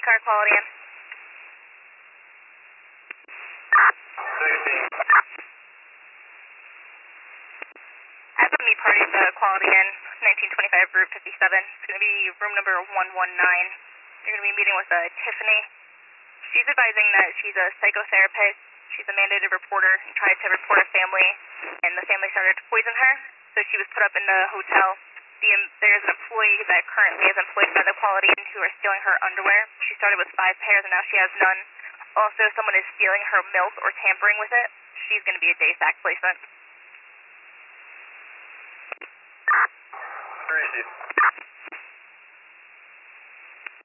car quality in. Have a meet party at the quality in 1925 Route 57. It's going to be room number 119. You're going to be meeting with Tiffany. She's advising that she's a psychotherapist. She's a mandated reporter and tried to report a family, and the family started to poison her, so she was put up in the hotel. There's an employee that currently is employed by the Quality Inn who are stealing her underwear. She started with 5 pairs and now she has none. Also, someone is stealing her milk or tampering with it. She's going to be a day sack placement. Where is she?